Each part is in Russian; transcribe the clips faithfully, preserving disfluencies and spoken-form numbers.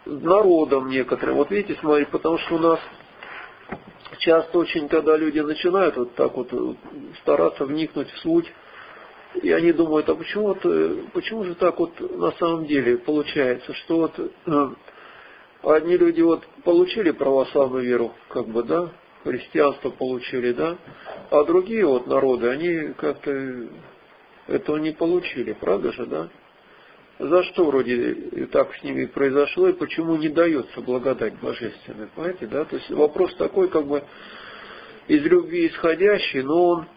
народом некоторым. Вот видите, смотрите, потому что у нас часто очень, когда люди начинают вот так вот стараться вникнуть в суть, и они думают, а почему, вот, почему же так вот на самом деле получается, что вот э, одни люди вот получили православную веру, как бы, да, христианство получили, да, а другие вот народы, они как-то этого не получили, правда же, да? За что вроде так с ними произошло и почему не дается благодать божественная, понимаете, да? То есть вопрос такой, как бы из любви исходящий, но он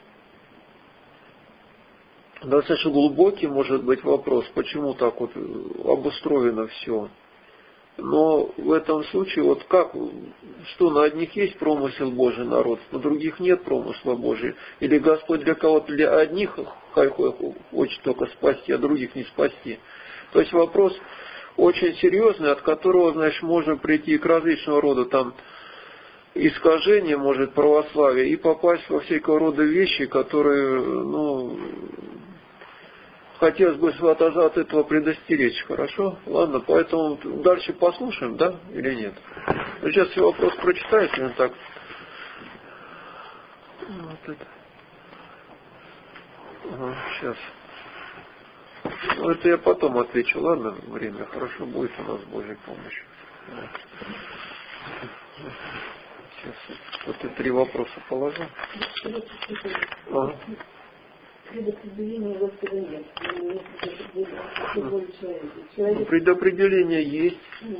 достаточно глубокий может быть вопрос, почему так вот обустроено все. Но в этом случае, вот как, что на одних есть промысел Божий народ, на других нет промысла Божия. Или Господь для кого-то, для одних хочет только спасти, а других не спасти. То есть вопрос очень серьезный, от которого, значит, можно прийти к различного рода там искажения, может, православия, и попасть во всякого рода вещи, которые, ну, хотелось бы от, от этого предостеречь, хорошо? Ладно, поэтому дальше послушаем, да, или нет? Сейчас я вопрос прочитаю, если он так. Вот это. Ага, сейчас. Ну, это я потом отвечу, ладно, время, хорошо, будет у нас Божья помощь. Сейчас вот эти три вопроса положу. Ага. Предопределения Господа нет. Предопределение есть.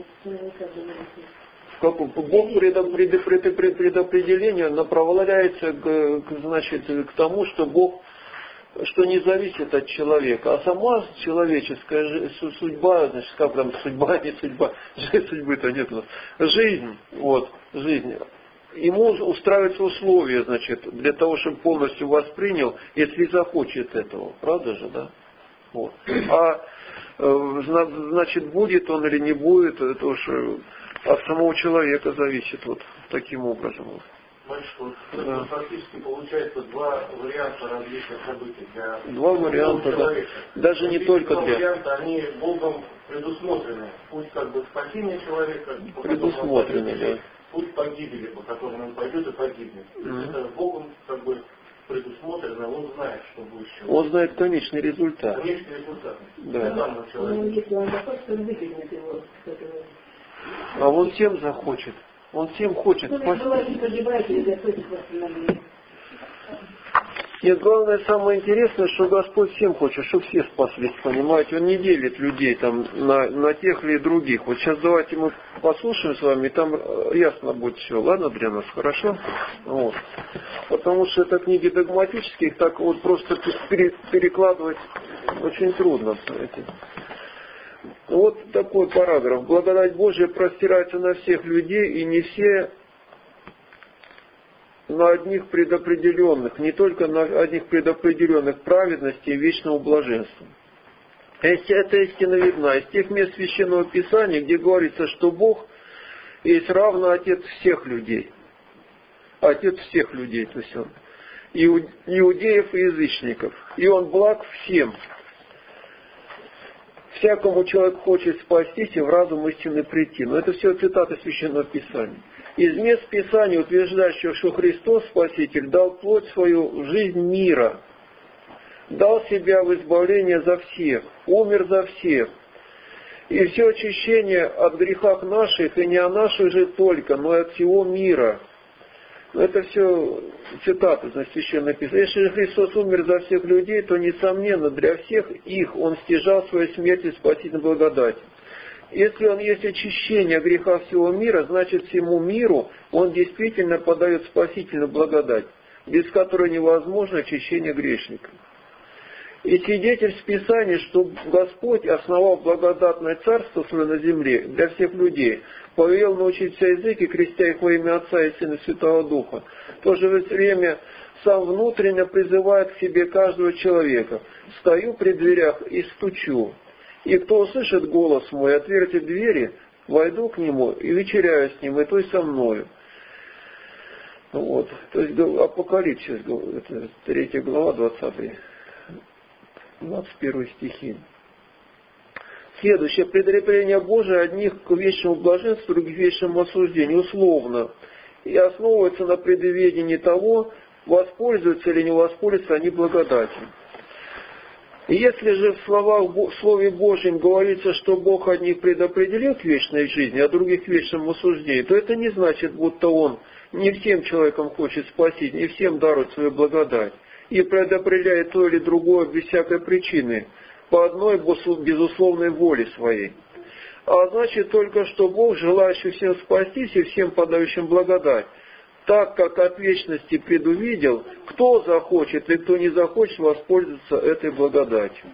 Как Бог предопределение направляется к, значит, к тому, что Бог, что не зависит от человека, а сама человеческая судьба, значит, как там судьба, не судьба, судьбы-то нет, жизнь, вот, жизнь. Ему устраиваются условия, значит, для того, чтобы полностью воспринял, если захочет этого. Правда же, да? Вот. А значит, будет он или не будет, это уж от самого человека зависит вот таким образом. Батюшка, вот да. Фактически получается два варианта развития событий для два варианта, да. Даже не только два для... варианта, они Богом предусмотрены. Путь как бы спасения человека, предусмотрены, да. Путь погибели, по которому он пойдет и погибнет. Mm-hmm. Это Богом как бы предусмотрено, он знает, что будет еще. Он знает конечный результат. Конечный результат. Да. Ну, если он захочет, он выкинет его с этого. А он всем захочет. Он всем хочет. Ну, желательно погибать или готовить восстановление. Нет, главное, самое интересное, что Господь всем хочет, чтобы все спаслись, понимаете? Он не делит людей там на, на тех или других. Вот сейчас давайте мы послушаем с вами, и там ясно будет все. Ладно для нас, хорошо? Вот. Потому что это книги догматические, их так вот просто перекладывать очень трудно, понимаете? Вот такой параграф. Благодать Божия простирается на всех людей, и не все на одних предопределенных, не только на одних предопределенных праведности и вечного блаженства. Эта истина видна из тех мест Священного Писания, где говорится, что Бог есть равно Отец всех людей. Отец всех людей, то есть Он. Иудеев и язычников. И Он благ всем. Всякому человек хочет спастись и в разум истины прийти. Но это все цитаты Священного Писания. Из мест Писания, утверждающих, что Христос, Спаситель, дал плоть свою в жизнь мира, дал себя в избавление за всех, умер за всех. И все очищение от грехах наших, и не о наших же только, но и от всего мира. Это все цитаты из Священного Писания. Если же Христос умер за всех людей, то, несомненно, для всех их Он стяжал свою смерть и спасительную благодать. Если Он есть очищение греха всего мира, значит всему миру Он действительно подает спасительную благодать, без которой невозможно очищение грешника. И свидетель в Писании, что Господь основал благодатное царство свое на земле для всех людей, повелел научить все языки, крестя их во имя Отца и Сына и Святого Духа. В то же время сам внутренне призывает к себе каждого человека. Стою при дверях и стучу. И кто услышит голос мой, отверьте двери, войду к нему и вечеряю с ним, и то и со мною. Вот. То есть Апокалипсис, это третья глава, двадцатый, двадцать первый стихи. Следующее. Предопределение Божие одних к вечному блаженству, других к вечному осуждению. Условно. И основывается на предвидении того, воспользуются или не воспользуются они благодатью. И если же в, словах, в Слове Божьем говорится, что Бог одних предопределил к вечной жизни, а других к вечному осуждению, то это не значит, будто Он не всем человеком хочет спасить, не всем дарует свою благодать и предопределяет то или другое без всякой причины, по одной безусловной воле своей. А значит только, что Бог, желающий всем спастись и всем подающим благодать, так как от вечности предувидел, кто захочет и кто не захочет воспользоваться этой благодатью.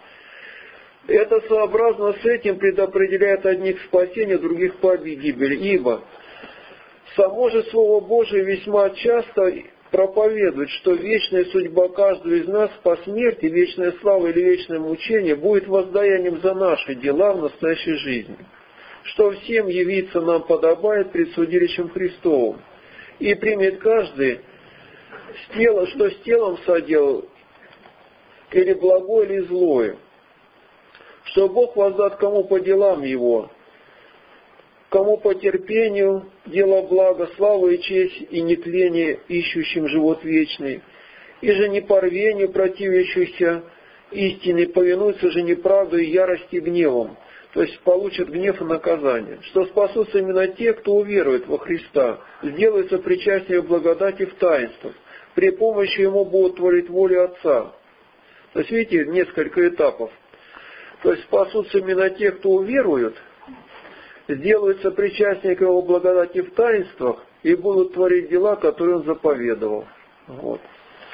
Это сообразно с этим предопределяет одних спасение, других погибель, ибо само же Слово Божие весьма часто проповедует, что вечная судьба каждого из нас по смерти, вечная слава или вечное мучение будет воздаянием за наши дела в настоящей жизни, что всем явиться нам подобает пред судилищем Христовым. И примет каждый, с телом, что с телом соделал, или благое, или злое. Что Бог воздаст кому по делам его, кому по терпению, дело блага, славу и честь, и нетление, ищущим живот вечный, и же не по рвению противящихся истине, повинуются же неправду и ярости гневом, то есть получат гнев и наказание, что спасутся именно те, кто уверует во Христа, сделаются причастием благодати в таинствах, при помощи Ему будут творить волю Отца. То есть, видите, несколько этапов. То есть спасутся именно те, кто уверует, сделаются причастием к Его благодати в таинствах и будут творить дела, которые Он заповедовал. Вот.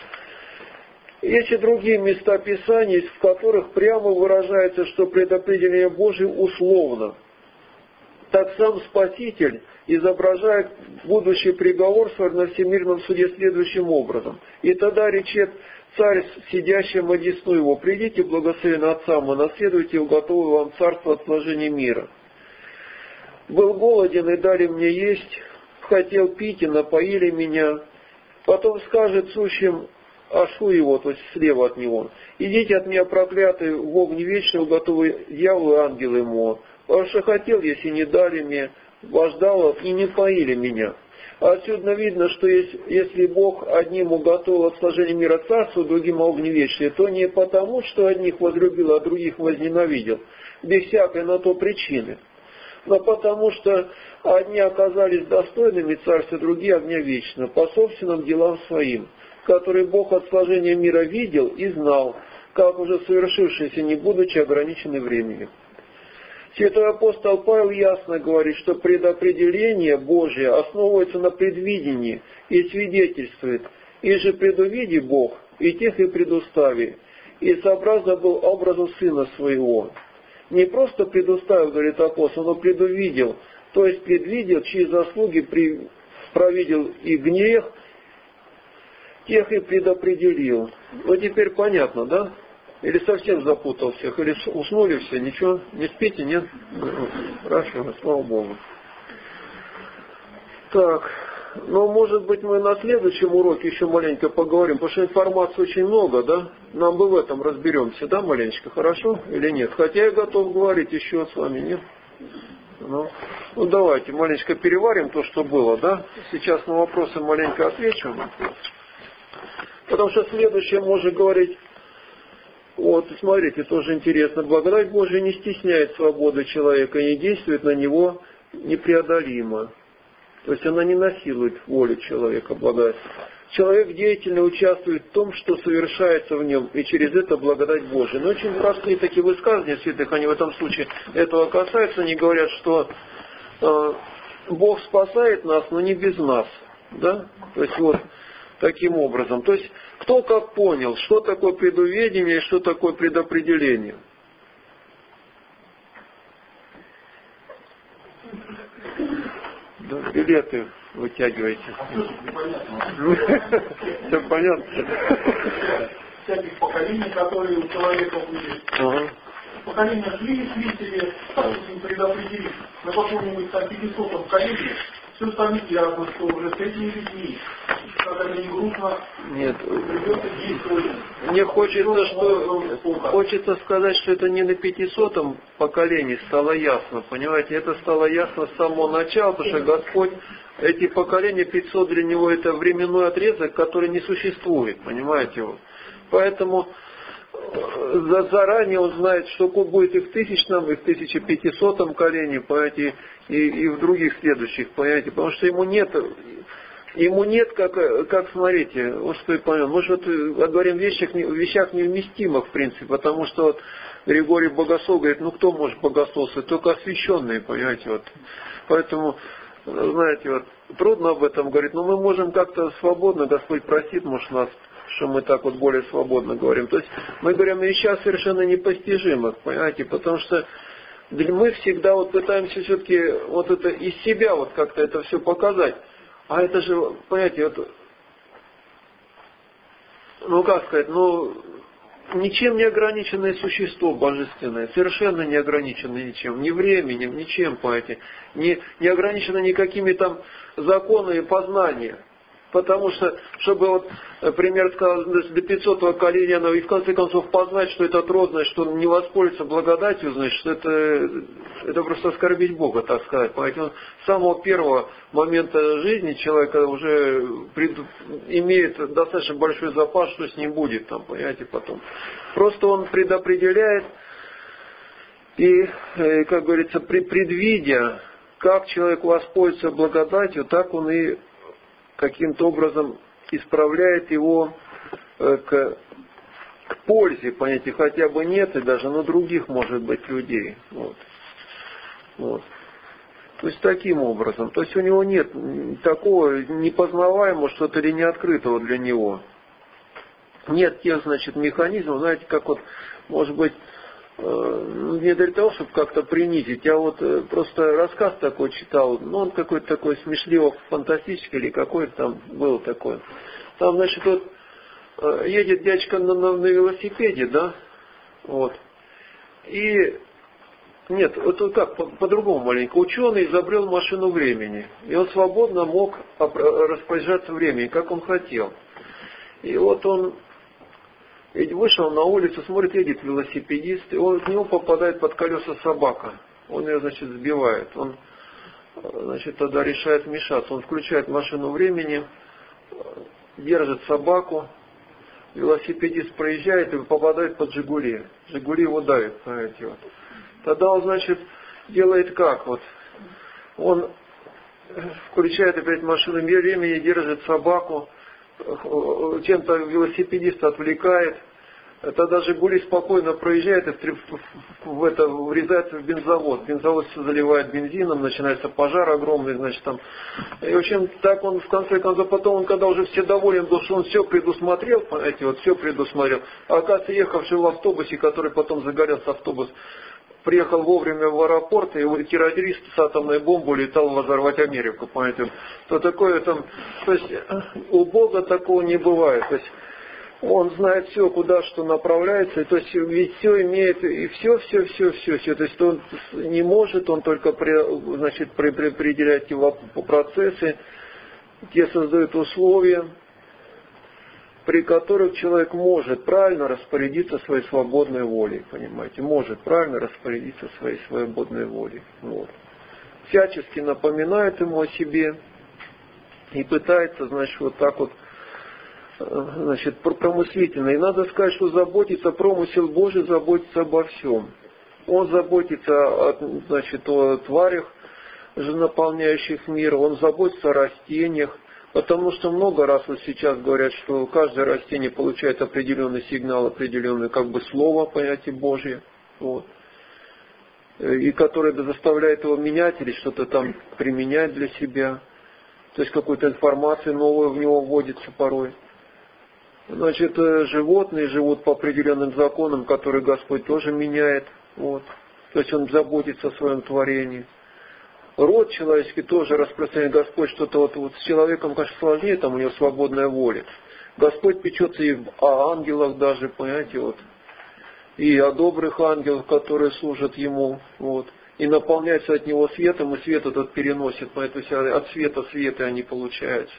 Есть и другие места Писаний, в которых прямо выражается, что предопределение Божие условно. Так сам Спаситель изображает будущий приговор на всемирном суде следующим образом. И тогда речет царь, сидящим одесну его: «Придите, благословенный Отца мой, наследуйте уготовую вам царство от сложения мира. Был голоден, и дали мне есть, хотел пить, и напоили меня». Потом скажет сущим Ашу его, то есть слева от него: «Идите от меня, проклятый, в огне вечный, уготовый дьяволу и ангелы ему. Потому что хотел, если не дали мне, вождал и не поили меня». Отсюда видно, что если Бог одним уготовил от сложения мира царство, другим огне вечное, то не потому, что одних возлюбил, а других возненавидел, без всякой на то причины, но потому что одни оказались достойными царства, другие огня вечного, по собственным делам своим, который Бог от сложения мира видел и знал, как уже совершившийся, не будучи ограничены временем. Святой апостол Павел ясно говорит, что предопределение Божие основывается на предвидении и свидетельствует: «И же предувиди Бог, и тех и предустави, и сообразно был образу Сына Своего». Не просто предуставил, говорит апостол, но предувидел, то есть предвидел, чьи заслуги провидел и гнев, тех и предопределил. Вот теперь понятно, да? Или совсем запутал всех, или уснули все, ничего, не спите, нет? Хорошо, слава Богу. Так, ну, может быть, мы на следующем уроке еще маленько поговорим, потому что информации очень много, да? Нам бы в этом разберемся, да, маленечко, хорошо или нет? Хотя я готов говорить еще с вами, нет? Ну, ну давайте маленечко переварим то, что было, да? Сейчас на вопросы маленько отвечу. Потому что следующее можно говорить, вот, смотрите, тоже интересно, благодать Божия не стесняет свободы человека и не действует на него непреодолимо. То есть она не насилует волю человека, благодать. Человек деятельно участвует в том, что совершается в нем, и через это благодать Божия. Но очень простые такие высказывания святых, они в этом случае этого касаются, они говорят, что э, Бог спасает нас, но не без нас. Да? То есть вот таким образом. То есть кто как понял, что такое предуведение и что такое предопределение. Да, билеты вытягивайте. Все понятно. Всяких поколений, которые у человека были. Поколения шли, шли себе, как им предопределить. На каком-нибудь там пятисотом коллеге все станет ясно, что уже с этими людьми, как это не грустно, Нет. придется действовать. Мне хочется, что, хочется сказать, что это не на пятисотом поколении стало ясно, понимаете, это стало ясно с самого начала, потому что Господь, эти поколения, пятьсот для Него это временной отрезок, который не существует, понимаете, вот. Поэтому заранее он знает, что будет и в тысячном, и в тысяча пятисотом колене, понимаете, и, и в других следующих, понимаете, потому что ему нет, ему нет, как, как смотрите, вот что я понял, мы же вот говорим в вещах, в вещах невместимых, в принципе, потому что вот Григорий Богослов говорит, ну кто может богословствовать, только освященные, понимаете, вот, поэтому, знаете, вот, трудно об этом говорить, но мы можем как-то свободно, Господь простит, может, нас, что мы так вот более свободно говорим. То есть мы говорим о вещах совершенно непостижимых, понимаете, потому что мы всегда вот пытаемся все-таки вот это из себя вот как-то это все показать. А это же, понимаете, вот, ну как сказать, ну ничем не ограниченное существо божественное, совершенно не ограниченное ничем, ни временем, ничем, понимаете, не, не ограничено никакими там законами познания. Потому что, чтобы вот, пример сказал, до пятисотого коления, и в конце концов познать, что это отродное, что он не воспользуется благодатью, значит, что это, это просто оскорбить Бога, так сказать. Понимаете, он с самого первого момента жизни человека уже пред, имеет достаточно большой запас, что с ним будет, там, понимаете, потом. Просто он предопределяет и, как говорится, предвидя, как человек воспользуется благодатью, так он и каким-то образом исправляет его э, к, к пользе, понимаете, хотя бы нет, и даже на других, может быть, людей. Вот. Вот. То есть таким образом. То есть у него нет такого непознаваемого что-то или неоткрытого для него. Нет тех, значит, механизмов, знаете, как вот, может быть, не для того, чтобы как-то принизить, я вот просто рассказ такой читал, ну он какой-то такой смешливо-фантастический или какой-то там был такой. Там, значит, вот едет дядечка на, на, на велосипеде, да, вот, и нет, вот как, по- по-другому маленько, ученый изобрел машину времени, и он свободно мог распоряжаться временем, как он хотел. И вот он вышел на улицу, смотрит, едет велосипедист, и он, в него попадает под колеса собака. Он ее, значит, сбивает. Он, значит, тогда решает вмешаться. Он включает машину времени, держит собаку, велосипедист проезжает и попадает под «Жигули». «Жигули» его давит, знаете, вот. Тогда он, значит, делает как? Вот. Он включает опять машину времени, держит собаку, чем-то велосипедиста отвлекает, тогда «Жигули» спокойно проезжает и в это врезается в бензовоз. Бензовоз все заливает бензином, начинается пожар огромный, значит, там. И, в общем, так он, в конце концов, потом он, когда уже все доволен был, что он все предусмотрел, понимаете, вот все предусмотрел. А оказывается, ехавший в автобусе, который потом загорелся автобус, приехал вовремя в аэропорт, и его террорист с атомной бомбой летал взорвать Америку, понимаете. То такое там, то есть у Бога такого не бывает. То есть Он знает все, куда что направляется, то есть ведь все имеет, и все, все, все, все, все. То есть он не может, он только при, значит, при, при, определять его процессы, те создают условия, при которых человек может правильно распорядиться своей свободной волей, понимаете, может правильно распорядиться своей свободной волей. Вот. Всячески напоминает ему о себе и пытается, значит, вот так вот, значит, промыслительно. И надо сказать, что заботится, промысел Божий заботится обо всем. Он заботится о, значит, о тварях, наполняющих мир, он заботится о растениях, потому что много раз вот сейчас говорят, что каждое растение получает определенный сигнал, определенное как бы слово, понятие Божье, вот, и которое заставляет его менять или что-то там применять для себя, то есть какую-то информацию новую в него вводится порой. Значит, животные живут по определенным законам, которые Господь тоже меняет, вот, то есть Он заботится о своем творении. Род человеческий тоже распространяет. Господь что-то вот, вот с человеком, конечно, сложнее, там у него свободная воля. Господь печется и о ангелах даже, понимаете, вот, и о добрых ангелах, которые служат Ему, вот, и наполняются от него светом, и свет этот переносит, поэтому от света света они получаются.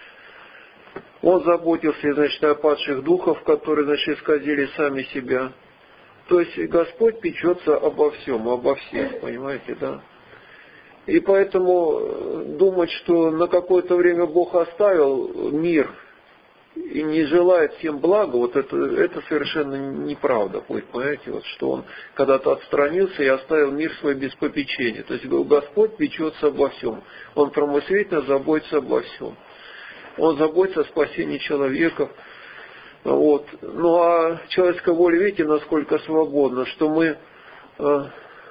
Он заботился, значит, о падших духах, которые, значит, исказили сами себя. То есть Господь печется обо всем, обо всех, понимаете, да? И поэтому думать, что на какое-то время Бог оставил мир и не желает всем блага, вот это, это совершенно неправда будет, понимаете, вот что Он когда-то отстранился и оставил мир свой без попечения. То есть Господь печется обо всем. Он промыслительно заботится обо всем. Он заботится о спасении человека. Вот. Ну а человеческая воля, видите, насколько свободна, что мы э,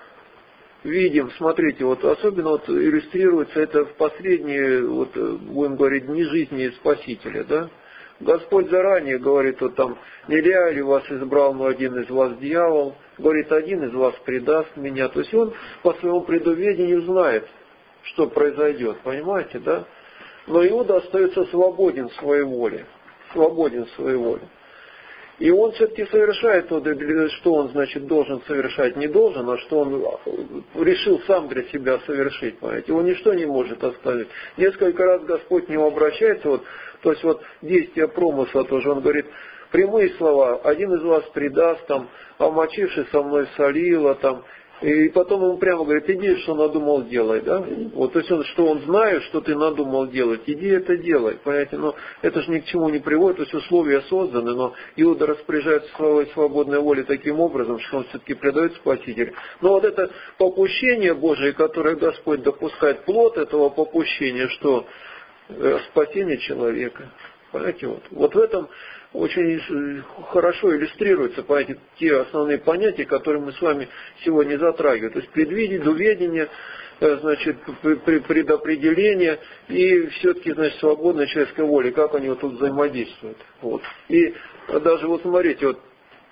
видим, смотрите, вот особенно вот иллюстрируется это в последние, вот, будем говорить, дни жизни Спасителя, да? Господь заранее говорит, вот там, не я ли вас избрал, но один из вас дьявол, говорит, один из вас предаст меня. То есть он по своему предуведению знает, что произойдет, понимаете, да? Но Иуда остается свободен в своей воле. Свободен в своей воле. И он все-таки совершает то, что он, значит, должен совершать, не должен, а что он решил сам для себя совершить, понимаете. Его ничто не может оставить. Несколько раз Господь к нему обращается, вот, то есть вот действие промысла тоже, он говорит, прямые слова, один из вас предаст, там, омочивший со мной солила, там, и потом ему прямо говорит, иди, что надумал делай, да? Вот, то есть он, что он знает, что ты надумал делать, иди это делай, понимаете, но это же ни к чему не приводит, то есть условия созданы, но Иуда распоряжается своей свободной волей таким образом, что он все-таки предает Спасителя. Но вот это попущение Божие, которое Господь допускает, плод этого попущения, что спасение человека, понимаете, вот, вот в этом очень хорошо иллюстрируются, понимаете, те основные понятия, которые мы с вами сегодня затрагиваем. То есть предвидение, значит, предопределение и все-таки, значит, свободная человеческая воля, как они вот тут взаимодействуют. Вот. И даже вот смотрите, вот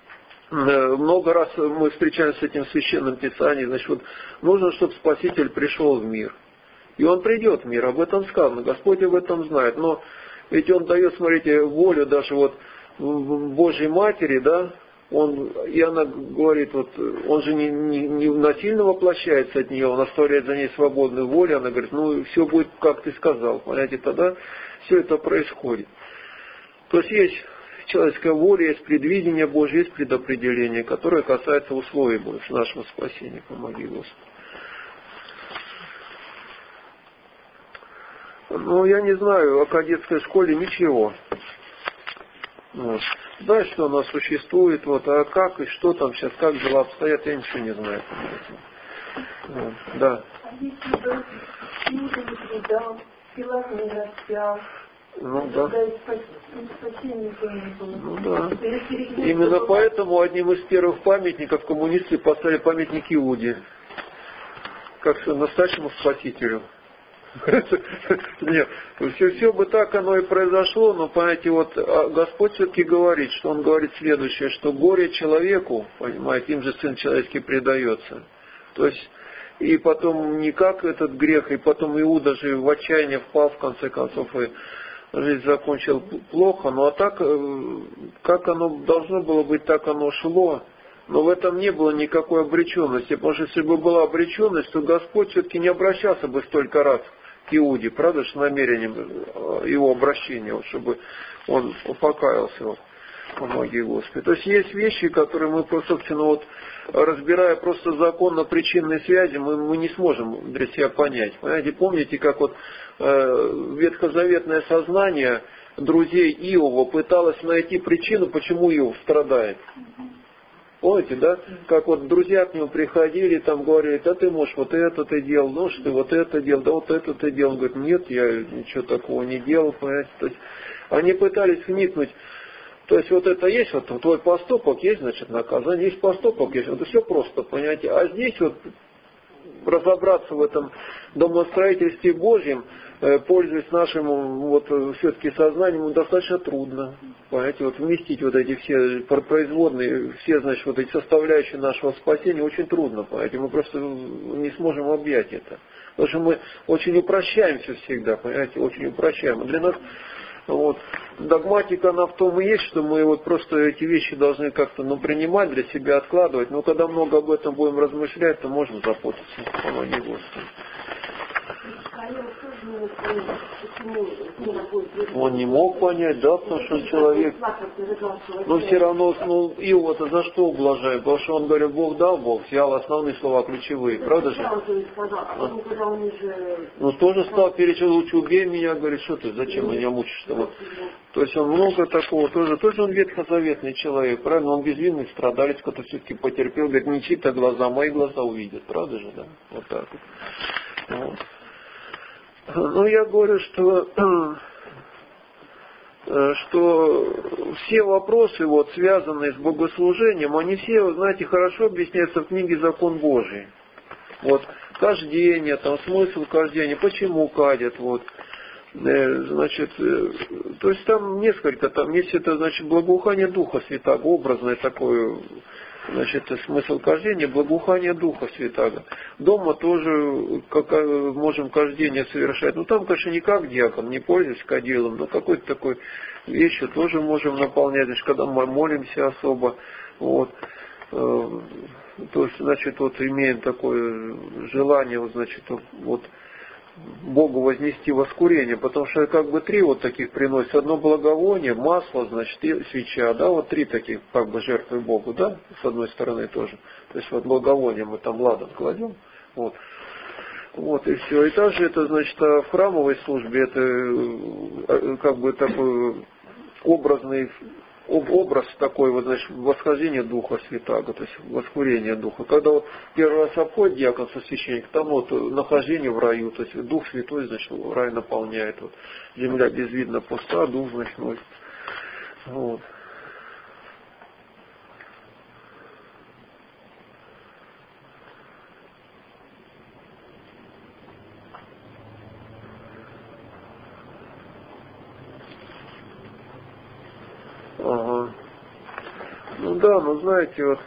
много раз мы встречаемся с этим в Священном Писании, значит, вот нужно, чтобы Спаситель пришел в мир. И Он придет в мир, об этом сказано, Господь об этом знает, но ведь Он дает, смотрите, волю даже вот Божьей Матери, да, он, и она говорит, вот, он же не, не, не насильно воплощается от нее, он оставляет за ней свободную волю, она говорит, ну, все будет, как ты сказал, понимаете, тогда все это происходит. То есть есть человеческая воля, есть предвидение Божье, есть предопределение, которое касается условий нашего спасения. Помоги, Господи. Ну, я не знаю о кадетской школе ничего. Вот. Знаю, что она существует, вот, а как и что там сейчас, как дела обстоят, я ничего не знаю. Вот. Да. А если бы Иуда не предал, Пилат не распял, ну да. спасения не было. Ну да. Именно поэтому одним из первых памятников коммунисты поставили памятник Иуде, как настоящему спасителю. Нет, все, все бы так оно и произошло, но, понимаете, вот Господь все-таки говорит, что Он говорит следующее, что горе человеку, понимаете, им же Сын Человеческий предается. То есть, и потом никак этот грех, и потом Иуда же в отчаянии впал, в конце концов, и жизнь закончил плохо, ну а так, как оно должно было быть, так оно шло. Но в этом не было никакой обреченности, потому что если бы была обреченность, то Господь все-таки не обращался бы столько раз к Иуде, правда, с намерением его обращения, вот, чтобы он покаялся. Вот. Помоги, Господи. То есть есть вещи, которые мы, собственно, вот, разбирая просто законно-причинной связи, мы, мы не сможем для себя понять. Понимаете, помните, как вот э, ветхозаветное сознание друзей Иова пыталось найти причину, почему Иов страдает. Помните, да? Как вот друзья к нему приходили, там говорили, да ты, можешь, вот это ты делал, ну что ты вот это делал, да вот это ты делал. Он говорит, нет, я ничего такого не делал, понимаете. То есть они пытались вникнуть. То есть вот это есть, вот твой поступок есть, значит, наказание, есть поступок, есть. Это все просто, понимаете. А здесь вот разобраться в этом домостроительстве Божьем, пользуясь нашим вот все-таки сознанием, достаточно трудно. Понимаете, вот вместить вот эти все производные, все, значит, вот эти составляющие нашего спасения очень трудно, понимаете. Мы просто не сможем объять это. Потому что мы очень упрощаемся всегда, понимаете, очень упрощаем. Для нас Вот. Догматика, она в том и есть, что мы вот просто эти вещи должны как-то, ну, принимать для себя, откладывать. Но когда много об этом будем размышлять, то можно запутаться. Помоги Господи. Он не мог понять, да, потому что человек, но все равно, ну, Иова-то за что ублажает? Потому что он говорит, Бог дал, Бог взял, основные слова ключевые, правда же? Ну, тоже стал перечислять, лучше убей меня, говорит, что ты, зачем меня мучишь-то? Вот. То есть он много такого, тоже, тоже он ветхозаветный человек, правильно? Он безвинный страдалец, который все-таки потерпел, говорит, не чьи-то глаза, мои глаза увидят, правда же, да? Вот так вот. Вот. Ну, я говорю, что, что все вопросы, вот, связанные с богослужением, они все, знаете, хорошо объясняются в книге «Закон Божий». Вот, кождение, там, смысл кождения, почему кадят, вот. Значит, то есть там несколько, там есть это, значит, благоухание Духа Святаго, образное такое, значит, смысл кождения, благоухание Духа Святаго. Дома тоже как, можем кождение совершать. Ну там, конечно, не как диакон, не пользуясь кадилом, но какой-то такой вещью тоже можем наполнять, значит, когда мы молимся особо. Вот. То есть, значит, вот имеем такое желание, вот, значит, вот Богу вознести воскурение, потому что как бы три вот таких приносят. Одно благовоние, масло, значит, и свеча, да, вот три таких как бы жертвы Богу, да, с одной стороны тоже. То есть вот благовоние мы там ладан кладем, вот. Вот и все. И также это, значит, в храмовой службе это как бы такой образный образ такой, вот, значит, восхождение Духа Святаго, то есть воскурение Духа. Когда вот первый раз обходит диакон со священником, там вот нахождение в раю, то есть Дух Святой, значит, рай наполняет. Вот. Земля безвидно пуста, Дух, значит, носит. Вот. Ага. Ну да, ну знаете, вот,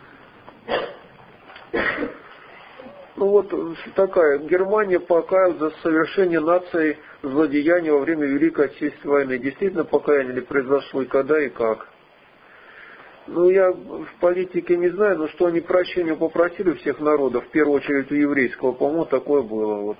ну вот такая, Германия покаялась за совершение нацией злодеяния во время Великой Отечественной войны. Действительно покаяние ли произошло и когда и как? Ну я в политике не знаю, но что они прощения попросили у всех народов, в первую очередь у еврейского, по-моему, такое было вот.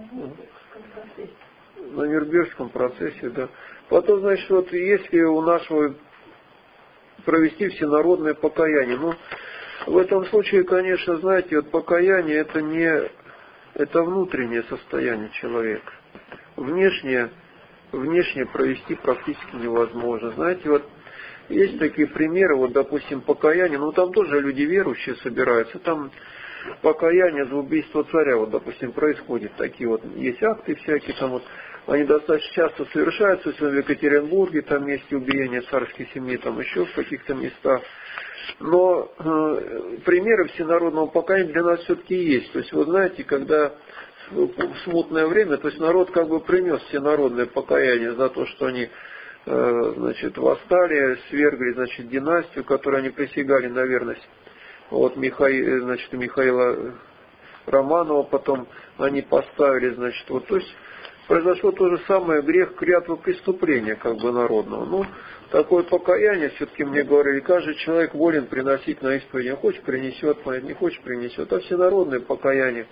На Нюрнбергском процессе, да. Потом, значит, вот если у нашего провести всенародное покаяние. Ну, в этом случае, конечно, знаете, вот покаяние это не, это внутреннее состояние человека. Внешнее, внешнее провести практически невозможно. Знаете, вот есть такие примеры, вот, допустим, покаяние, ну, там тоже люди верующие собираются, там покаяние за убийство царя, вот, допустим, происходит, такие вот, есть акты всякие, там вот, они достаточно часто совершаются, если в Екатеринбурге, там есть убиение царской семьи, там еще в каких-то местах. Но э, примеры всенародного покаяния для нас все-таки есть. То есть, вы знаете, когда в смутное время, то есть народ как бы принес всенародное покаяние за то, что они э, значит, восстали, свергли, значит, династию, которой они присягали на верность. Вот Михаил, значит, Михаила Романова потом они поставили, значит, вот, то есть произошло то же самое, грех клятвы преступления, как бы народного. Ну, такое покаяние, все-таки мне говорили, каждый человек волен приносить на исповедь. Не хочет, принесет, не хочет, принесет. А всенародное покаяние.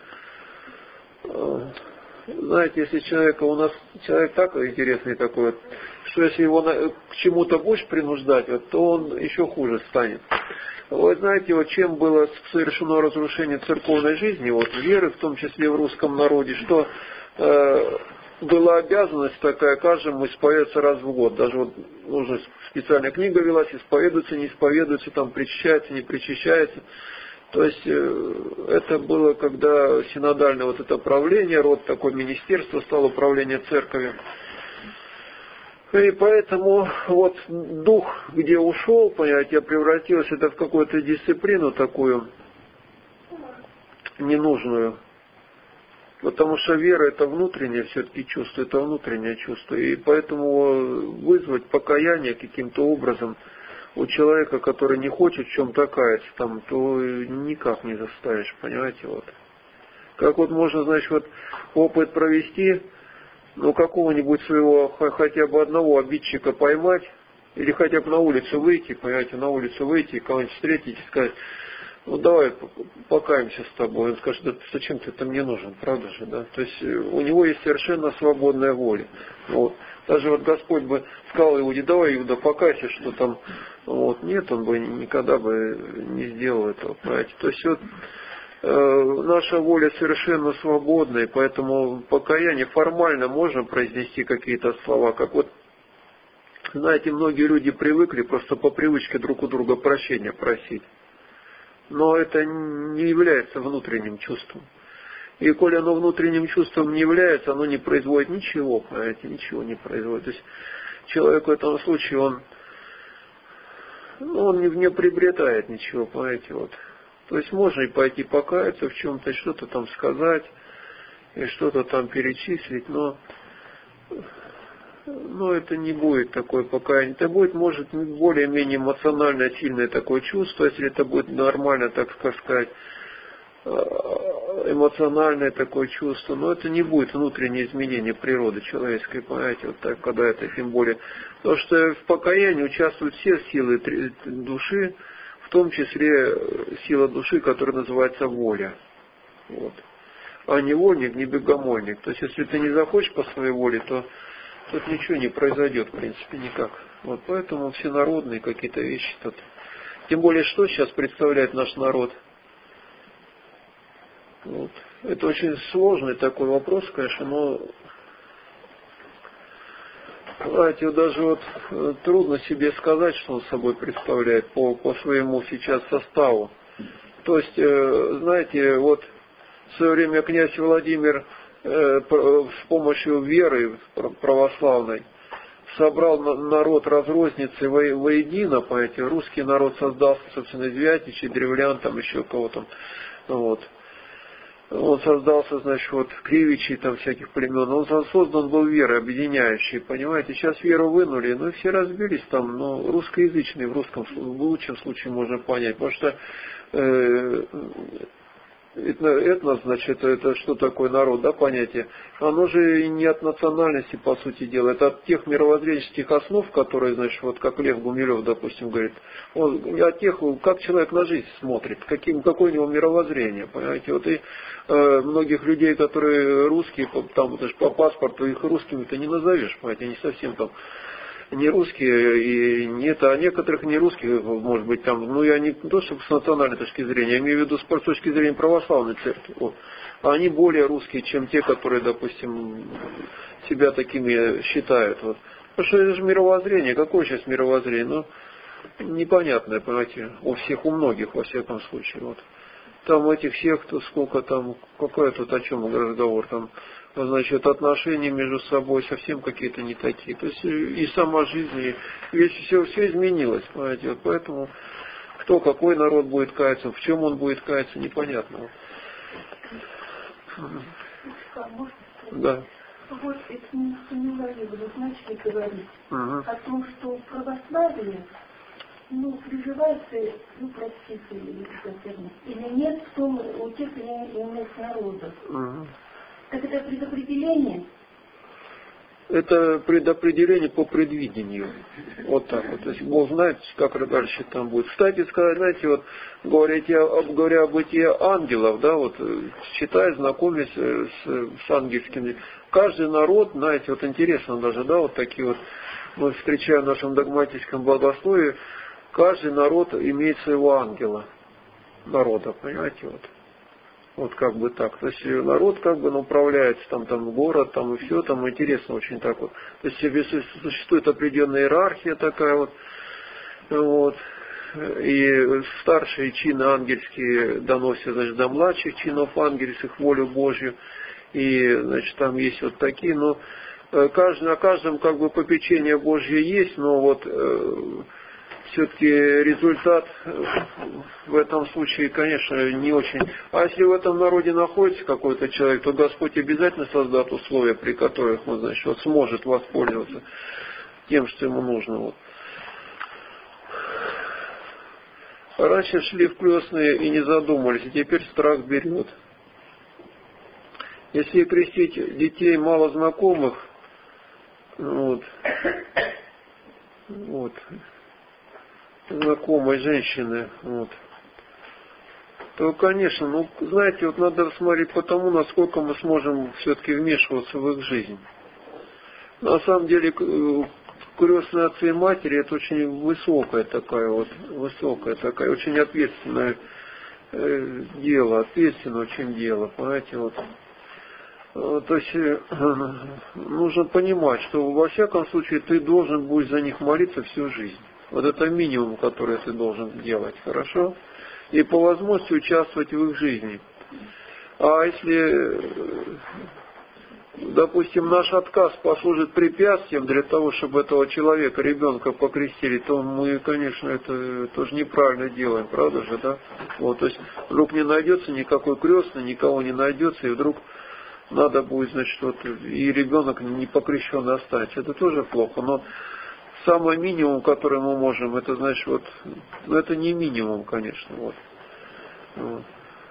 Знаете, если человека, у нас человек так интересный такой, что если его к чему-то будешь принуждать, то он еще хуже станет. Вы знаете, вот чем было совершено разрушение церковной жизни, вот веры, в том числе в русском народе, что э, была обязанность такая, каждому исповедаться раз в год. Даже вот уже специальная книга велась, исповедуется, не исповедуется, там причащается, не причащается. То есть э, это было, когда синодальное вот это правление, род такое министерство стало управление церковью. И поэтому вот дух, где ушел, понимаете, превратилось это в какую-то дисциплину такую ненужную. Потому что вера это внутреннее все-таки чувство, это внутреннее чувство. И поэтому вызвать покаяние каким-то образом у человека, который не хочет в чем-то каяться, там, то никак не заставишь, понимаете, вот. Как вот можно, значит, вот опыт провести, ну, какого-нибудь своего, хотя бы одного обидчика поймать, или хотя бы на улицу выйти, понимаете, на улицу выйти, кого-нибудь встретить и сказать, ну, давай покаемся с тобой. Он скажет, да зачем ты это мне нужен, правда же, да? То есть у него есть совершенно свободная воля. Вот. Даже вот Господь бы сказал Иуде, давай, Иуда, покайся, что там, вот, нет, он бы никогда бы не сделал этого, понимаете. То есть вот э, наша воля совершенно свободная, поэтому покаяние формально можно произнести какие-то слова, как вот, знаете, многие люди привыкли просто по привычке друг у друга прощения просить. Но это не является внутренним чувством. И коли оно внутренним чувством не является, оно не производит ничего, понимаете, ничего не производит. То есть человек в этом случае, он, ну, он не, не приобретает ничего, понимаете, вот. То есть можно и пойти покаяться в чем-то, что-то там сказать, и что-то там перечислить, но, но это не будет такое покаяние. Это будет, может, более-менее эмоционально сильное такое чувство, если это будет нормально, так сказать, эмоциональное такое чувство, но это не будет внутреннее изменение природы человеческой, понимаете, вот так, когда это тем более. Потому что в покаянии участвуют все силы души, в том числе сила души, которая называется воля. Вот. А не вольник, не богомольник. То есть, если ты не захочешь по своей воле, то тут ничего не произойдет, в принципе, никак. Вот поэтому всенародные какие-то вещи тут. Тем более, что сейчас представляет наш народ. Вот. Это очень сложный такой вопрос, конечно, но знаете, даже вот трудно себе сказать, что он собой представляет по, по своему сейчас составу. То есть, знаете, вот в свое время князь Владимир с помощью веры православной собрал народ разрозненный воедино, понимаете, русский народ создался, собственно, из вятичей, древлян, там еще кого-то, вот. Он создался, значит, вот кривичей там всяких племен. Он создан был верой объединяющей, понимаете. Сейчас веру вынули, ну и все разбились там, но русскоязычные в русском в лучшем случае можно понять. Потому что э, этно, этнос, значит, это что такое народ, да, понятие. Оно же не от национальности, по сути дела. Это от тех мировоззренческих основ, которые, значит, вот как Лев Гумилев, допустим, говорит, он, от тех, как человек на жизнь смотрит, каким, какое у него мировоззрение, понимаете. Вот и э, многих людей, которые русские, там, даже по паспорту, их русскими-то не назовешь, понимаете, они совсем там не русские, и нет, а некоторых не русских, может быть, там, ну, я не то, что с национальной точки зрения, я имею в виду с точки зрения православной церкви. Вот. Они более русские, чем те, которые, допустим, себя такими считают. Вот. Потому что это же мировоззрение. Какое сейчас мировоззрение? Ну, непонятное, понимаете, у всех, у многих, во всяком случае. Вот. Там этих всех, кто сколько там, какой тут о чем разговор, там, значит, отношения между собой совсем какие-то не такие. То есть и сама жизнь, и весь, все, все изменилось, понимаете. Вот поэтому кто, какой народ будет каяться, в чем он будет каяться, непонятно. Да. Вот это не понимали, вы начали говорить угу. о том, что православие, ну, приживается, ну, простите, или нет в том, у тех или иных народов. Угу. Так это предопределение? Это предопределение по предвидению. Вот так вот. То есть Бог знает, как дальше там будет. Кстати сказать, знаете, вот говорите, говоря о бытии ангелов, да, вот читая, знакомясь с, с ангельскими, каждый народ, знаете, вот интересно даже, да, вот такие вот, мы встречаем в нашем догматическом богословии, каждый народ имеет своего ангела народа, понимаете, вот. Вот как бы так. То есть народ как бы управляется, там, там город, там и все, там интересно очень так вот. То есть существует определенная иерархия такая вот. Вот. И старшие чины ангельские доносят, значит, до младших чинов ангельских волю Божью. И, значит, там есть вот такие, но каждый, на каждом как бы попечение Божье есть, но вот все-таки результат в этом случае, конечно, не очень. А если в этом народе находится какой-то человек, то Господь обязательно создаст условия, при которых он, значит, вот сможет воспользоваться тем, что ему нужно. Вот. Раньше шли в крестные и не задумались, и теперь страх берет. Если крестить детей мало знакомых, вот, вот, знакомой женщины, вот, то, конечно, ну, знаете, вот надо смотреть по тому, насколько мы сможем все-таки вмешиваться в их жизнь. На самом деле, крестные отцы и матери — это очень высокая такая вот, высокая такая, очень ответственное э, дело, ответственное очень дело, понимаете, вот. То есть э, нужно понимать, что во всяком случае ты должен будешь за них молиться всю жизнь. Вот это минимум, который ты должен делать, хорошо? И по возможности участвовать в их жизни. А если, допустим, наш отказ послужит препятствием для того, чтобы этого человека, ребенка покрестили, то мы, конечно, это тоже неправильно делаем, правда же, да? Вот, то есть вдруг не найдется никакой крестный, никого не найдется, и вдруг надо будет, значит, вот, и ребенок не покрещенный останется. Это тоже плохо, но самый минимум, который мы можем, это, значит, вот, ну, это не минимум, конечно, вот. Вот.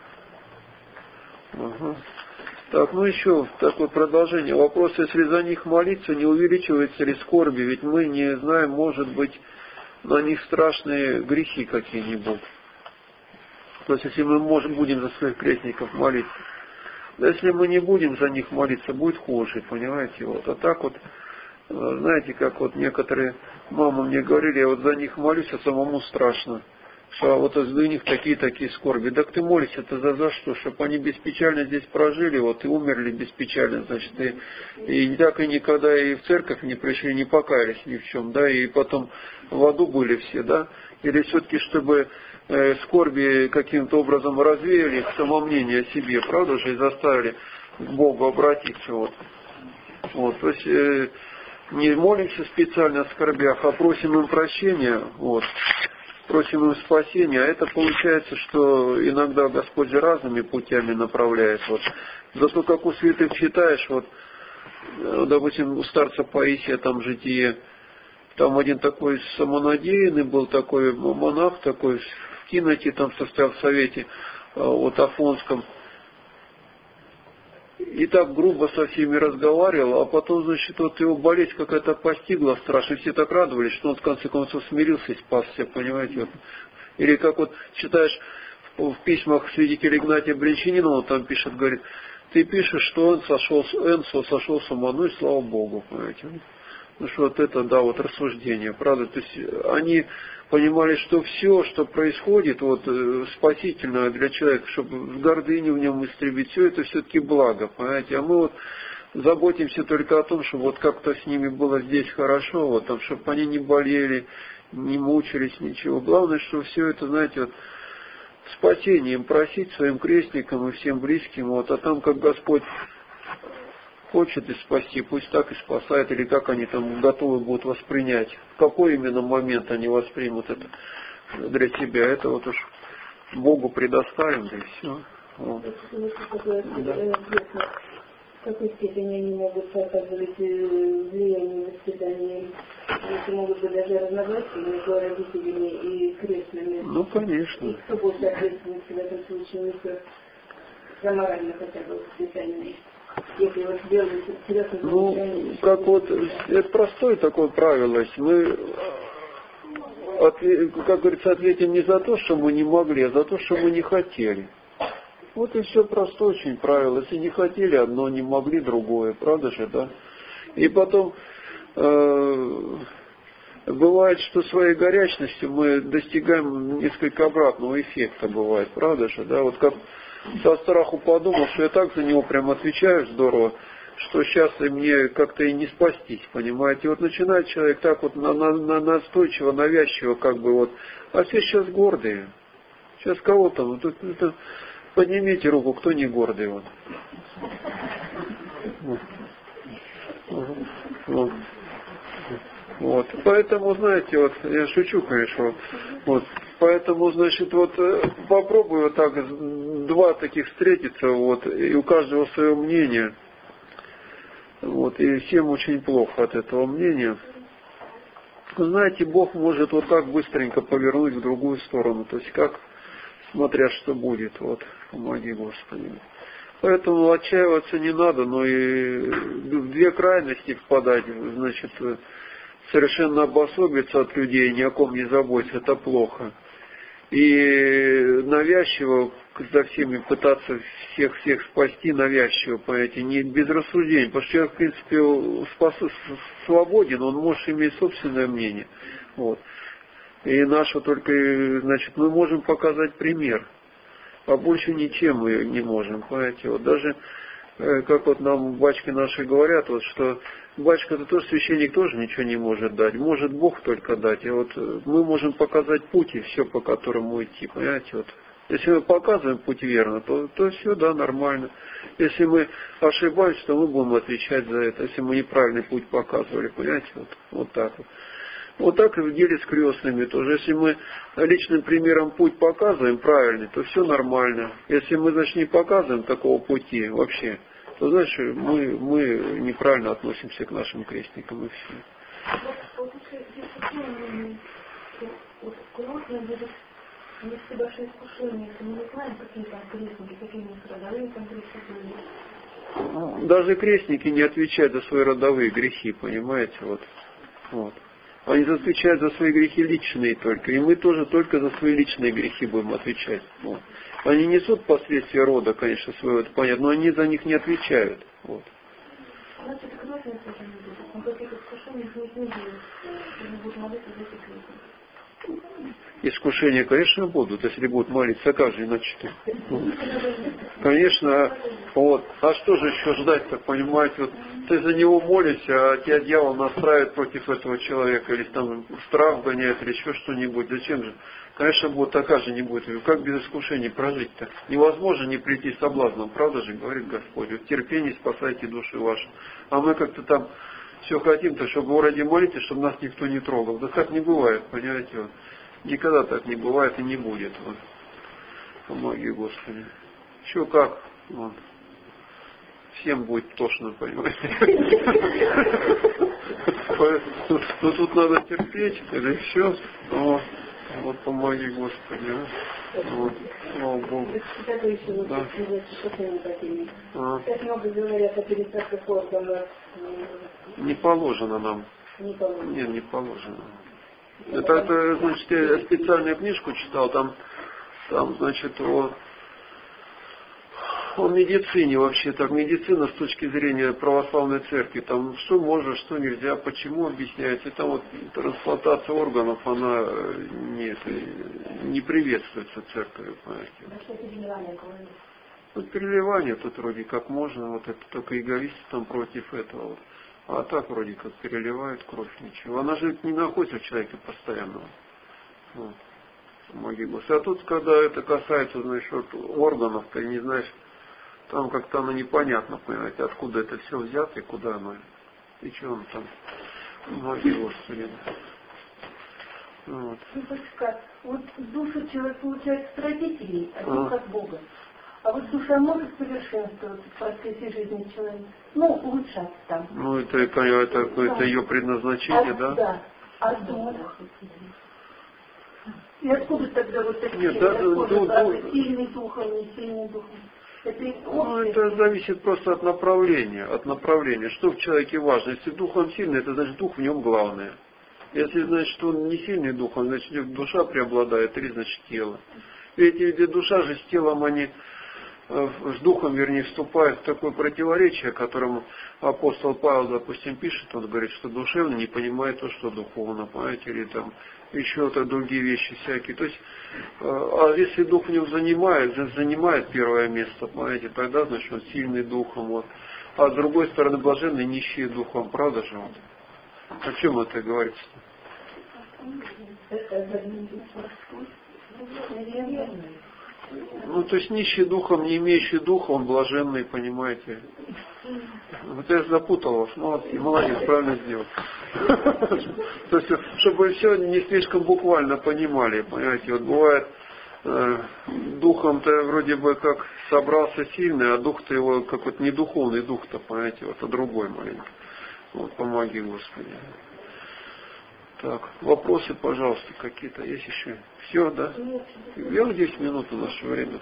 Ага. Так, ну еще такое продолжение. Вопрос, если за них молиться, не увеличивается ли скорби? Ведь мы не знаем, может быть, на них страшные грехи какие-нибудь. То есть, если мы можем, будем за своих крестников молиться. Да если мы не будем за них молиться, будет хуже, понимаете? Вот. А так вот, знаете, как вот некоторые мамы мне говорили, я вот за них молюсь, а самому страшно. Что вот из них такие-такие скорби. Так ты молишься-то за, за что? Чтобы они беспечально здесь прожили, вот и умерли беспечально, значит, и, и так и никогда и в церковь не пришли, не покаялись ни в чем, да, и потом в аду были все, да? Или все-таки, чтобы э, скорби каким-то образом развеяли их самомнение о себе, правда же, и заставили к Богу обратиться, вот. Вот, то есть э, не молимся специально о скорбях, а просим им прощения, вот. Просим им спасения, а это получается, что иногда Господь же разными путями направляет. Вот. Зато как у святых читаешь, вот, допустим, у старца Паисия там житие, там один такой самонадеянный был такой монах, такой в киноте, там состоял в совете вот Афонском. И так грубо со всеми разговаривал, а потом, значит, вот его болезнь какая-то постигла страшно, все так радовались, что он в конце концов смирился и спасся, понимаете. Вот. Или как вот читаешь в письмах святителя Игнатия Брянчанинова, он там пишет, говорит, ты пишешь, что он сошел, Энсо сошел с ума, ну и слава Богу, понимаете. Ну что вот это, да, вот рассуждение, правда, то есть они понимали, что все, что происходит, вот спасительное для человека, чтобы гордыню в нем истребить, все это все-таки благо, понимаете, а мы вот заботимся только о том, чтобы вот как-то с ними было здесь хорошо, вот там, чтобы они не болели, не мучились, ничего. Главное, что все это, знаете, вот спасением просить своим крестникам и всем близким, вот, а там, как Господь хочет и спасти, пусть так и спасает, или как они там готовы будут воспринять. В какой именно момент они воспримут это для себя, это вот уж Богу предоставим, да и все. Вот. Да. В какой степени они могут оказывать влияние на воспитание, если могут быть даже разногласия между родителями и крестными? Ну, конечно. И кто будет ответственность в этом случае несет за морально хотя бы воспитание? Если вот делают серьезно, ну, как вот, это простое такое правило, если мы, как говорится, ответим не за то, что мы не могли, а за то, что мы не хотели. Вот и все простое очень правило. Если не хотели одно, не могли другое, правда же, да? И потом э, бывает, что своей горячностью мы достигаем несколько обратного эффекта, бывает, правда же, да? Вот как со страху подумал, что я так за него прям отвечаю здорово, что сейчас и мне как-то и не спастись, понимаете. Вот начинает человек так вот на, на, на настойчиво, навязчиво, как бы вот, а все сейчас гордые. Сейчас кого там, вот это, поднимите руку, кто не гордый вот. Вот. Вот. Вот. Поэтому, знаете, вот, я шучу, конечно, вот, поэтому, значит, вот, попробую вот так, два таких встретиться, вот, и у каждого свое мнение, вот, и всем очень плохо от этого мнения. Знаете, Бог может вот так быстренько повернуть в другую сторону, то есть как, смотря что будет, вот, помоги, Господи. Поэтому отчаиваться не надо, но и в две крайности впадать, значит, совершенно обособиться от людей, ни о ком не заботиться, это плохо. И навязчиво за всеми пытаться всех-всех спасти, навязчиво, понимаете, не без рассуждений, потому что человек, в принципе, спас, свободен, он может иметь собственное мнение. Вот. И наше только, значит, мы можем показать пример, а больше ничем мы не можем, понимаете. Вот даже, как вот нам батюшки наши говорят, вот, что батюшка-то тоже, священник тоже ничего не может дать, может Бог только дать. И вот мы можем показать путь и все, по которому идти, понимаете. Вот. Если мы показываем путь верно, то, то все, да, нормально. Если мы ошибаемся, то мы будем отвечать за это, если мы неправильный путь показывали, понимаете, вот, вот так вот. Вот так и в деле с крестными тоже. Если мы личным примером путь показываем правильный, то все нормально. Если мы, значит, не показываем такого пути вообще, то, знаешь, мы, мы неправильно относимся к нашим крестникам и все. Если большое искушение, то мы не знаем, какие там крестники, какие у них родовые там грехи были. Даже крестники не отвечают за свои родовые грехи, понимаете, вот. Вот. Они отвечают за свои грехи личные только. И мы тоже только за свои личные грехи будем отвечать. Вот. Они несут последствия рода, конечно, своего, это понятно, но они за них не отвечают. Вот. Значит, крестные тоже не будут. Но каких искушений их не будет. Они будут молиться за этих крестников. Искушения, конечно, будут, если будут молиться, как же иначе-то? Конечно, вот. А что же еще ждать-то, понимаете? Вот ты за него молишься, а тебя дьявол настраивает против этого человека, или там страх гоняет, или еще что-нибудь. Зачем же? Конечно, будет, такая же не будет. Как без искушений прожить-то? Невозможно не прийти соблазном, правда же, говорит Господь. В терпении спасайте души ваши. А мы как-то там все хотим-то, чтобы ради молитесь, чтобы нас никто не трогал. Да так не бывает, понимаете? Вот. Никогда так не бывает и не будет. Вот. Помоги, Господи. Еще как? Вот. Всем будет тошно, понимаете? Ну тут надо терпеть, или все. Вот помоги, Господи. Вот. Слава Богу. Как еще вот как много говорят о пересадках органов. Не положено нам. Не положено. Нет, не положено. Это, это, значит, я специальную книжку читал, там, там значит, о, о медицине вообще, так, медицина с точки зрения православной церкви, там, что можно, что нельзя, почему объясняется, и там вот трансплантация органов, она не, не приветствуется церковью, понимаете. Вот переливание тут вроде как можно, вот это только эгоисты там против этого вот. А так вроде как переливает кровь, ничего. Она же не находится в человеке постоянно. Вот. Помоги, Господи. А тут, когда это касается, значит, вот органов, ты не знаешь, там как-то оно непонятно, понимаете, откуда это все взято и куда оно. И что он там. Помоги, Господи. Вот. Вот душу человек получает с родителей, а дух от Бога. А вот душа может совершенствоваться в процессе жизни человека? Ну, улучшаться там. Ну, это, это, это, это ее предназначение, а, да? Да. А дух? И откуда тогда вот такие? Нет, да, откуда, ду, правда, ду, сильный духом, не сильный духом? Это, ну, это зависит просто от направления, от направления. Что в человеке важно? Если духом сильный, это значит дух в нем главное. Если, значит, он не сильный духом, значит, душа преобладает, или, значит, тело. Ведь, ведь душа же с телом, они с духом, вернее, вступают в такое противоречие, о котором апостол Павел, допустим, пишет, он говорит, что душевно не понимает то, что духовно, понимаете, или там еще то другие вещи всякие. То есть, а если дух в нем занимает, занимает первое место, понимаете, тогда, значит, он сильный духом, вот. А с другой стороны, блаженный, нищие духом, правда же, вот. О чем это говорится? Ну, то есть нищий духом, не имеющий духа, он блаженный, понимаете. Вот я запутал вас. Молодцы, молодец, правильно сделал. То есть, чтобы все не слишком буквально понимали, понимаете. Вот бывает, духом-то вроде бы как собрался сильный, а дух-то его, как вот не духовный дух-то, понимаете, вот, а другой маленький. Вот, помоги, Господи. Так, вопросы, пожалуйста, какие-то есть еще? Все, да? Я десять минут у наше время.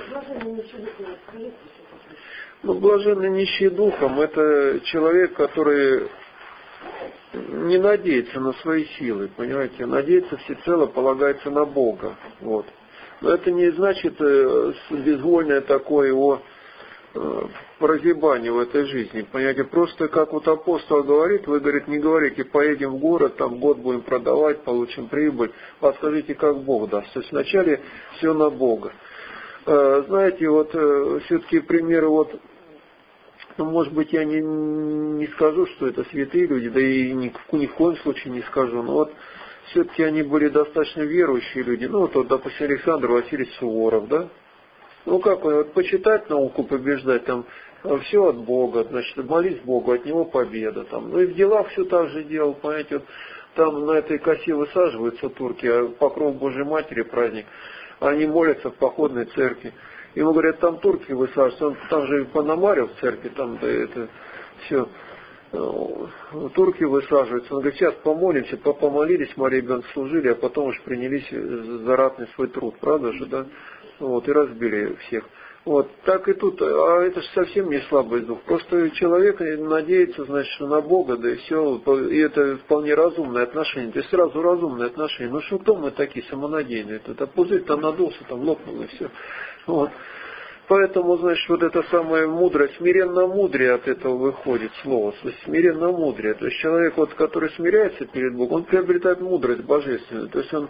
Ну, блаженный нищий духом — это человек, который не надеется на свои силы, понимаете, надеется всецело, полагается на Бога. Вот. Но это не значит безвольное такое его прозябание в этой жизни. Понимаете, просто как вот апостол говорит, вы, говорит, не говорите, поедем в город, там год будем продавать, получим прибыль, а скажите, как Бог даст. То есть вначале все на Бога. Знаете, вот все-таки примеры вот, ну, может быть, я не, не скажу, что это святые люди, да и ни, ни в коем случае не скажу, но вот все-таки они были достаточно верующие люди. Ну, вот, вот допустим, Александр Васильевич Суворов, да? Ну, как он, вот, почитать науку, побеждать, там, все от Бога, значит, молись Богу, от Него победа, там. Ну, и в делах все так же делал, понимаете, вот, там на этой косе высаживаются турки, а покров Божьей Матери праздник, они молятся в походной церкви. Ему говорят, там турки высаживаются, он там же Пономарев в церкви, там, да, это все, турки высаживаются. Он говорит, сейчас помолимся, помолились, Мария Ивановна служили, а потом уж принялись за ратный свой труд, правда же, да? Вот, и разбили всех. Вот, так и тут, а это же совсем не слабый дух. Просто человек надеется, значит, на Бога, да и все, и это вполне разумное отношение. То есть сразу разумное отношение. Ну что, кто мы такие самонадеянные? Это пузырь там надулся, там лопнул и все. Вот. Поэтому, значит, вот это самое мудрое, смиренно-мудрее от этого выходит слово. То есть смиренно-мудрее. То есть человек, вот, который смиряется перед Богом, он приобретает мудрость божественную. То есть он...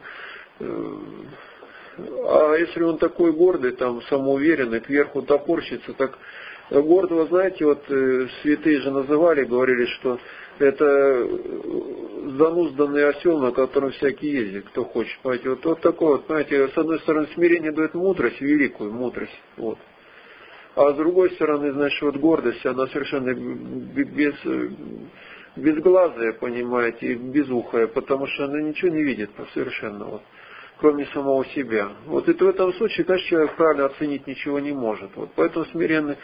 А если он такой гордый, там, самоуверенный, кверху топорщится, так гордого, знаете, вот святые же называли, говорили, что это занузданный осел, на котором всякий ездит, кто хочет. Понимаете, вот, вот такое вот, понимаете, с одной стороны, смирение дает мудрость, великую мудрость, вот. А с другой стороны, значит, вот гордость, она совершенно без, безглазая, понимаете, безухая, потому что она ничего не видит совершенно, вот, кроме самого себя. Вот это в этом случае, конечно, человек правильно оценить ничего не может. Вот поэтому смиренный,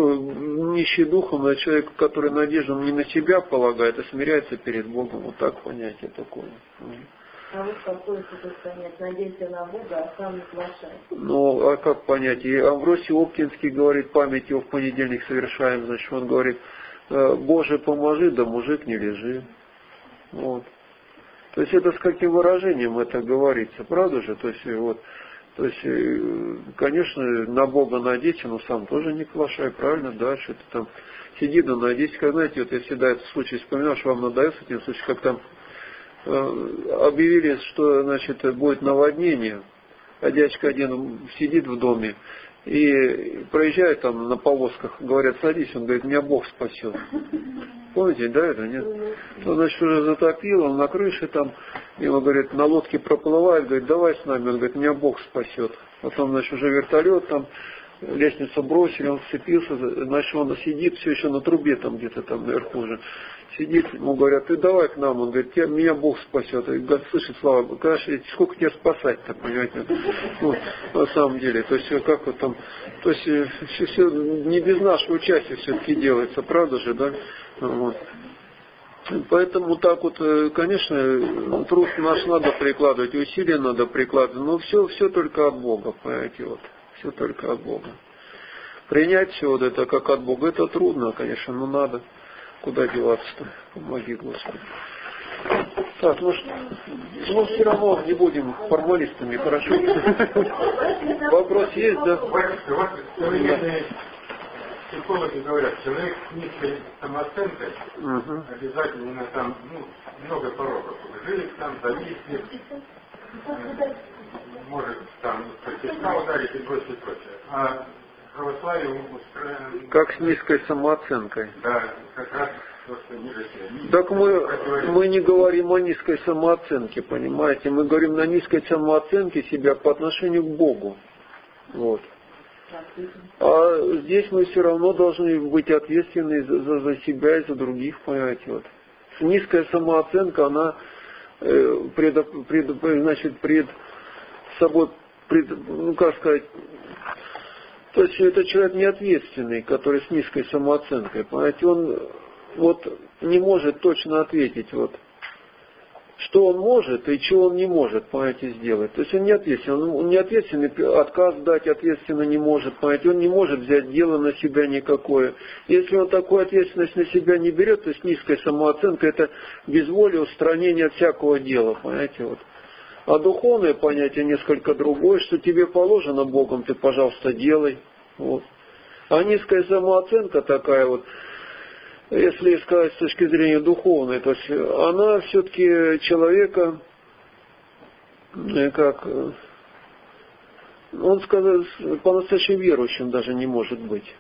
нищий духом, это человек, который надежду не на себя полагает, а смиряется перед Богом. Вот так понятие такое. А вот какое это понять? Надеяться на Бога, а сам не плашай. Ну, а как понять? И Амвросий Оптинский говорит, память его в понедельник совершаем, значит, он говорит, Боже, поможи, да мужик не лежи. Вот. То есть это с каким выражением это говорится, правда же? То есть, вот, то есть, конечно, на Бога надейся, но сам тоже не плашай, правильно, да, что ты там сиди, да надейся. Как, знаете, вот я всегда этот случай вспоминал, что вам надоелся этим случаем, как там э, объявили, что, значит, будет наводнение, а дядечка один сидит в доме, и проезжает там на повозках, говорят, садись, он говорит, меня Бог спасет. Помните, да, это нет? Он, значит, уже затопил, он на крыше там, ему, говорит, на лодке проплывает, говорит, давай с нами, он говорит, меня Бог спасет. Потом, значит, уже вертолет там, лестницу бросили, он вцепился, значит, он сидит все еще на трубе там где-то там наверху уже. Сидит, ему говорят, ты давай к нам, он говорит, меня Бог спасет. И говорит, слышит, Слава, конечно, сколько тебя спасать-то, понимаете? Ну, на самом деле, то есть, как вот там, то есть, все, все не без нашего участия все-таки делается, правда же, да? Вот. Поэтому так вот, конечно, труд наш надо прикладывать, усилия надо прикладывать, но все, все только от Бога, понимаете, вот, все только от Бога. Принять все вот это как от Бога, это трудно, конечно, но надо. Куда деваться-то? Помоги, Господи. Так, ну что, ну все равно не будем формалистами, хорошо? Вопрос есть, да? Современные психологи говорят, человек с низкой самооценкой угу. обязательно там, ну, много пороков. Жили там, зависит, может там по ударить и прочее, прочее. А православие устроено... Как с низкой самооценкой. Да, как раз то, что ниже себя. Так мы, мы не говорим о низкой самооценке, понимаете? Мы говорим на низкой самооценке себя по отношению к Богу. Вот. А здесь мы все равно должны быть ответственны за, за себя и за других, понимаете? Вот. Низкая самооценка, она э, пред, пред, значит, пред собой, пред, ну как сказать, то есть это человек неответственный, который с низкой самооценкой, понимаете, он вот не может точно ответить, вот, что он может и чего он не может, понимаете, сделать. То есть он не ответственен. Он не ответственный, отказ дать ответственно не может, понимаете. Он не может взять дело на себя никакое. Если он такую ответственность на себя не берет, то есть низкая самооценка, это безволие, устранение от всякого дела, понимаете, вот. А духовное понятие несколько другое, что тебе положено Богом, ты, пожалуйста, делай. Вот. А низкая самооценка такая вот, если сказать с точки зрения духовной, то есть она все-таки человека, как, он сказал, по-настоящему верующим даже не может быть.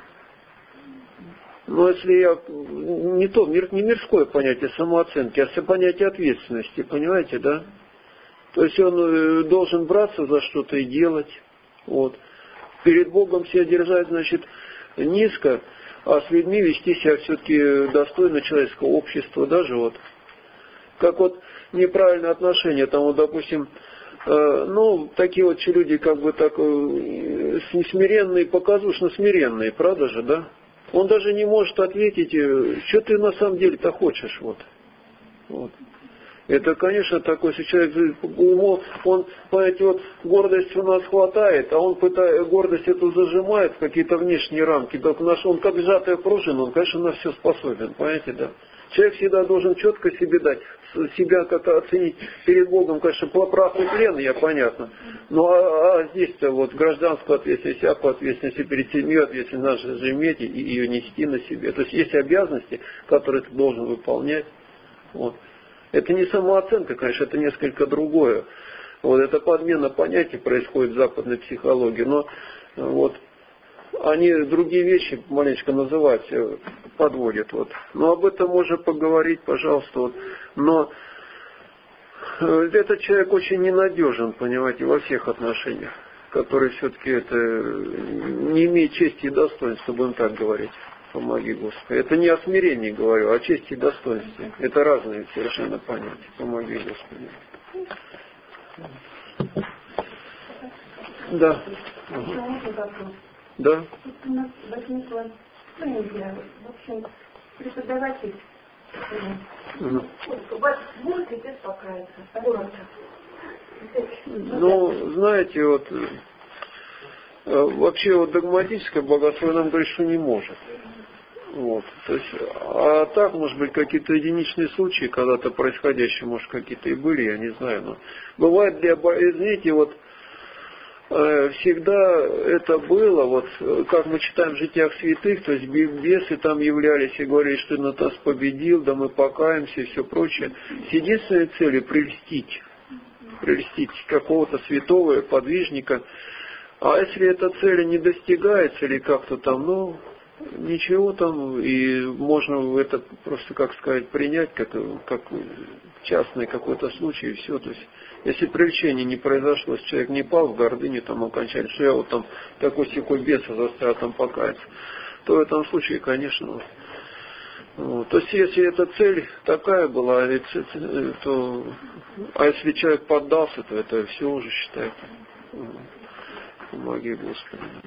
Но если я, не то, не мирское понятие самооценки, а понятие ответственности, понимаете, да? То есть он должен браться за что-то и делать, вот. Перед Богом себя держать, значит, низко, а с людьми вести себя все-таки достойно человеческого общества, даже вот. Как вот неправильное отношение, там вот, допустим, э, ну, такие вот люди, как бы так, э, смиренные, показушно смиренные, правда же, да? Он даже не может ответить, что ты на самом деле-то хочешь, вот. Вот. Это, конечно, такой, если человек, ему, он, понимаете, вот гордости у нас хватает, а он пытает, гордость эту зажимает в какие-то внешние рамки. Так наш, он как сжатая пружина, он, конечно, на все способен, понимаете, да. Человек всегда должен четко себе дать, себя как-то оценить перед Богом, конечно, прах и плен, я понятно. Но а, а здесь-то вот гражданскую ответственность, всякую ответственность перед семьей, ответственность надо же иметь и ее нести на себе. То есть есть обязанности, которые ты должен выполнять. Вот. Это не самооценка, конечно, это несколько другое. Вот это подмена понятий происходит в западной психологии, но вот они другие вещи маленько называть подводят. Вот. Но об этом можно поговорить, пожалуйста. Вот. Но этот человек очень ненадежен, понимаете, во всех отношениях, который все-таки это не имеет чести и достоинства, будем так говорить. Помоги, Господи. Это не о смирении говорю, а о чести и достоинстве. Это разные совершенно понятия. Помоги, Господи. Да. Угу. Да. У нас возникла, ну, не знаю, в общем, преподаватель. Угу. Может ли это покаяться? Ну, знаете, вот вообще вот догматическое богословие нам говорит, что не может. Вот. То есть, а так, может быть, какие-то единичные случаи, когда-то происходящие, может, какие-то и были, я не знаю. Но бывает для, знаете, вот э, всегда это было, вот как мы читаем в житиях святых, то есть бесы там являлись и говорили, что на нас победил, да мы покаемся и все прочее. С единственной целью прельстить, прельстить какого-то святого подвижника. А если эта цель не достигается или как-то там, ну, ничего там, и можно это просто, как сказать, принять, как, как частный какой-то случай, и все. То есть, если привлечение не произошло, если человек не пал в гордыню там окончательно, что я вот там такой-сякой беса заставил там покаяться, то в этом случае, конечно, вот. То есть, если эта цель такая была, то, а если человек поддался, то это все уже считается. Помоги, Господи.